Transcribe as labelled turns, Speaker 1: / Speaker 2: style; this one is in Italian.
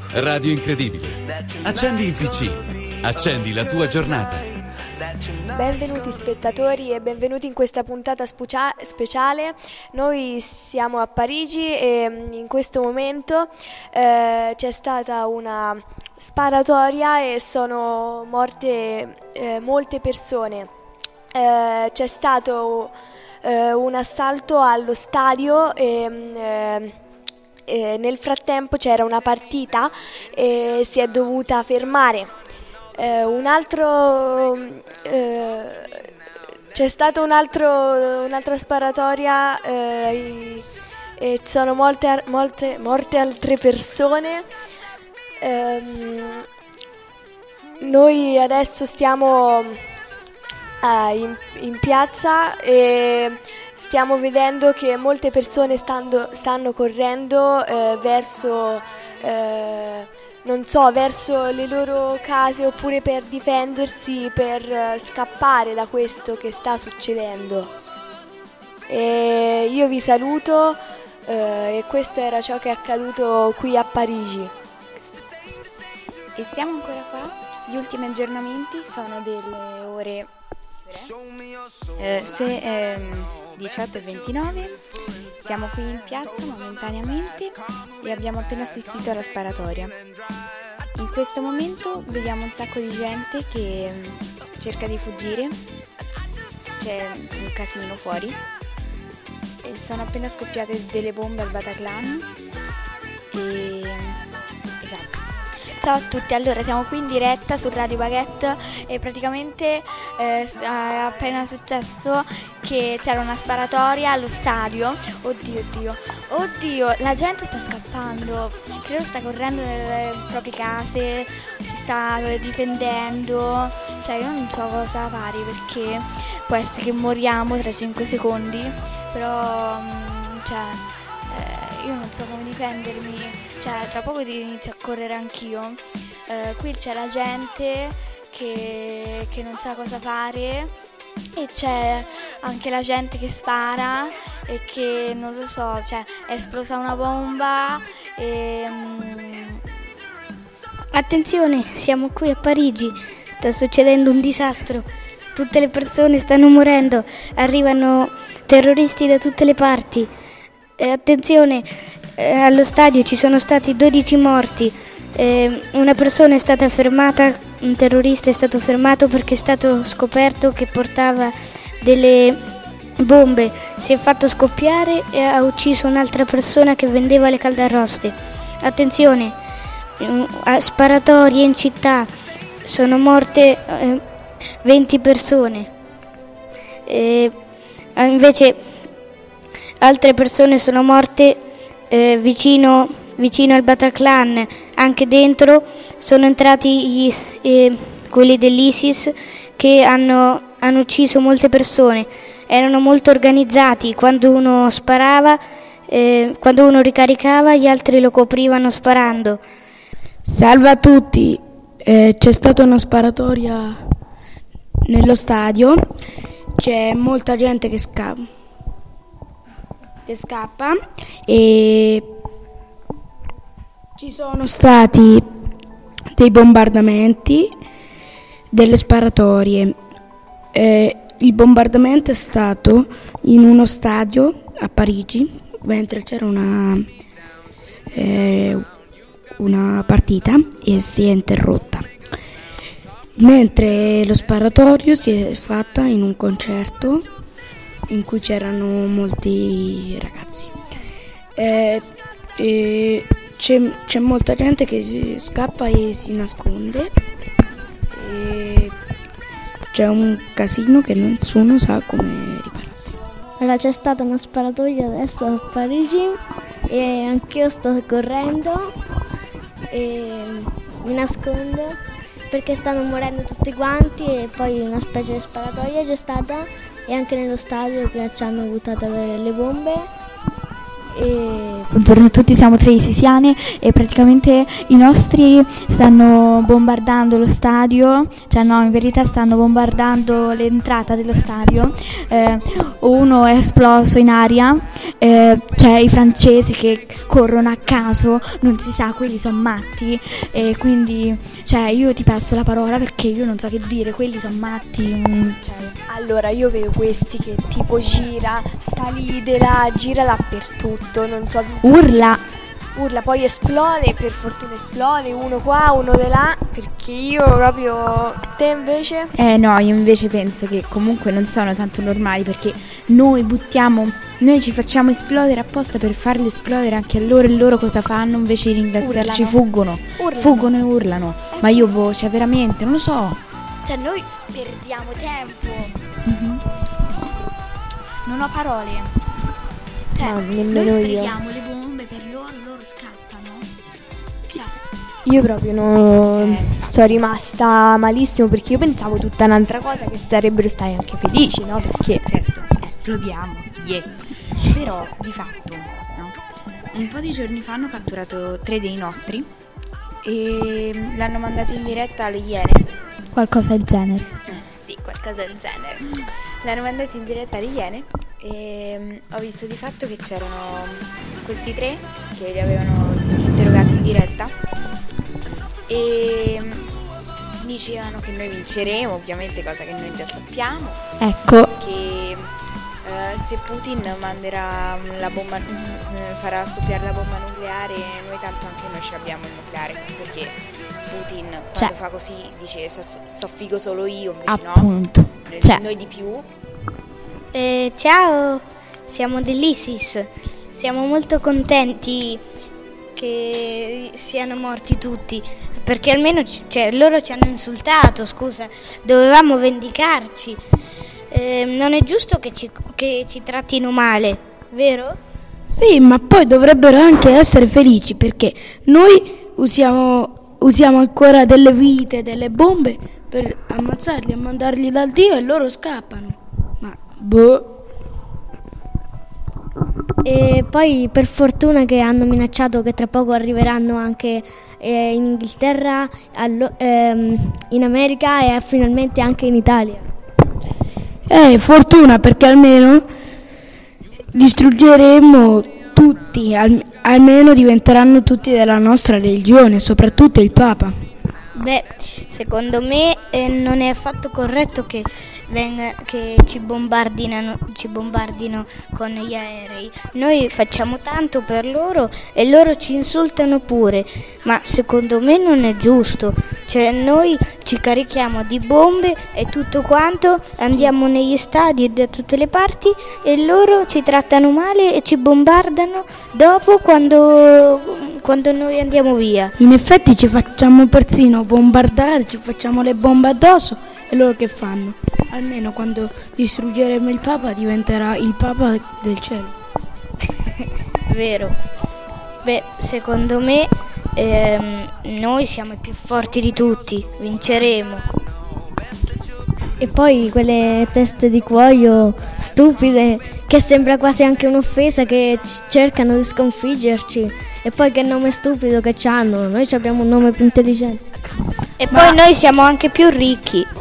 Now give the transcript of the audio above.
Speaker 1: Radio Incredibile. Accendi il PC. Accendi la tua giornata.
Speaker 2: Benvenuti spettatori e benvenuti in questa puntata speciale. Noi siamo a Parigi e in questo momento c'è stata una sparatoria e sono morte molte persone. C'è stato un assalto allo stadio e nel frattempo c'era una partita e si è dovuta fermare. C'è stata un'altra sparatoria e sono morte altre persone. Noi adesso stiamo in piazza e stiamo vedendo che molte persone stanno correndo verso le loro case oppure per difendersi, per scappare da questo che sta succedendo. E io vi saluto e questo era ciò che è accaduto qui a Parigi.
Speaker 3: E siamo ancora qua. Gli ultimi aggiornamenti sono delle ore 18:29. Siamo qui in piazza momentaneamente e abbiamo appena assistito alla sparatoria. In questo momento vediamo un sacco di gente che cerca di fuggire, c'è un casino fuori e sono appena scoppiate delle bombe al Bataclan esatto.
Speaker 4: Ciao a tutti, allora siamo qui in diretta su Radio Baguette e praticamente è appena successo che c'era una sparatoria allo stadio. Oddio, la gente sta scappando, credo sta correndo nelle proprie case, si sta difendendo, cioè io non so cosa fare perché può essere che moriamo tra 5 secondi, però io non so come difendermi, cioè tra poco inizio a correre anch'io. Qui c'è la gente che non sa cosa fare e c'è anche la gente che spara e che non lo so, cioè è esplosa una bomba e
Speaker 5: Attenzione, siamo qui a Parigi, sta succedendo un disastro, tutte le persone stanno morendo, arrivano terroristi da tutte le parti. Attenzione, allo stadio ci sono stati 12 morti, una persona è stata fermata, un terrorista è stato fermato perché è stato scoperto che portava delle bombe, si è fatto scoppiare e ha ucciso un'altra persona che vendeva le caldarroste. Attenzione, sparatorie in città, sono morte 20 persone, invece altre persone sono morte vicino al Bataclan, anche dentro sono entrati quelli dell'ISIS che hanno ucciso molte persone, erano molto organizzati, quando uno sparava, quando uno ricaricava gli altri lo coprivano sparando.
Speaker 6: Salve a tutti, c'è stata una sparatoria nello stadio, c'è molta gente che scappa e ci sono stati dei bombardamenti, delle sparatorie. Il bombardamento è stato in uno stadio a Parigi mentre c'era una partita e si è interrotta, mentre lo sparatorio si è fatto in un concerto in cui c'erano molti ragazzi. C'è molta gente che si scappa e si nasconde. C'è un casino che nessuno sa come ripararsi.
Speaker 5: Allora c'è stata una sparatoria adesso a Parigi e anch'io sto correndo e mi nascondo perché stanno morendo tutti quanti e poi una specie di sparatoria c'è stata e anche nello stadio che ci hanno buttato le bombe e
Speaker 4: Buongiorno a tutti, siamo 3 isisiane e praticamente i nostri stanno bombardando lo stadio, cioè no, in verità stanno bombardando l'entrata dello stadio. Uno è esploso in aria, cioè i francesi che corrono a caso, non si sa, quelli sono matti, e quindi cioè io ti passo la parola perché io non so che dire, quelli sono matti.
Speaker 2: Allora io vedo questi che tipo gira, sta lì di là, gira dappertutto, non so.
Speaker 4: Urla,
Speaker 2: Poi esplode, per fortuna esplode, uno qua, uno di là, perché io proprio... Te invece?
Speaker 3: No, io invece penso che comunque non sono tanto normali, perché noi ci facciamo esplodere apposta per farli esplodere anche a loro, e loro cosa fanno? Invece di ringraziarci fuggono e urlano. Ma io, cioè veramente, non lo so.
Speaker 4: cioè noi perdiamo tempo. Non ho parole. Cioè, noi sprechiamo le bombe per loro scappano. Cioè,
Speaker 2: io proprio sono rimasta malissimo, perché io pensavo tutta un'altra cosa, che sarebbero stati anche felici, no? Perché
Speaker 3: certo, esplodiamo, Però di fatto, no? Un po' di giorni fa hanno catturato 3 dei nostri e l'hanno mandato in diretta alle Iene.
Speaker 4: qualcosa del genere.
Speaker 3: Sì, qualcosa del genere. L'hanno mandato in diretta alle Iene e ho visto di fatto che c'erano questi 3 che li avevano interrogati in diretta e dicevano che noi vinceremo, ovviamente, cosa che noi già sappiamo.
Speaker 4: Ecco.
Speaker 3: Che se Putin manderà la bomba, farà scoppiare la bomba nucleare, noi tanto anche noi ce l'abbiamo il nucleare, perché Putin quando fa così dice so figo solo io, invece
Speaker 4: appunto.
Speaker 3: No, noi di più.
Speaker 5: Ciao, siamo dell'ISIS, siamo molto contenti che siano morti tutti, perché almeno loro ci hanno insultato, scusa, dovevamo vendicarci. Non è giusto che ci trattino male, vero?
Speaker 6: Sì, ma poi dovrebbero anche essere felici, perché noi usiamo ancora delle vite, delle bombe per ammazzarli e mandarli dal Dio, e loro scappano. Ma
Speaker 5: E poi per fortuna che hanno minacciato che tra poco arriveranno anche in Inghilterra, in America e finalmente anche in Italia.
Speaker 6: Fortuna, perché almeno distruggeremo tutti, almeno diventeranno tutti della nostra religione, soprattutto il Papa.
Speaker 5: Beh, secondo me non è affatto corretto che ci bombardino con gli aerei. Noi facciamo tanto per loro e loro ci insultano pure, ma secondo me non è giusto. Cioè noi ci carichiamo di bombe e tutto quanto, andiamo negli stadi e da tutte le parti, e loro ci trattano male e ci bombardano dopo quando noi andiamo via.
Speaker 6: In effetti ci facciamo persino bombardare, ci facciamo le bombe addosso, e loro che fanno? Almeno quando distruggeremo il Papa diventerà il Papa del cielo.
Speaker 5: Vero. Beh, secondo me noi siamo i più forti di tutti, vinceremo. E poi quelle teste di cuoio stupide, che sembra quasi anche un'offesa, che cercano di sconfiggerci. E poi che nome stupido che c'hanno, noi abbiamo un nome più intelligente.
Speaker 4: E poi noi siamo anche più ricchi.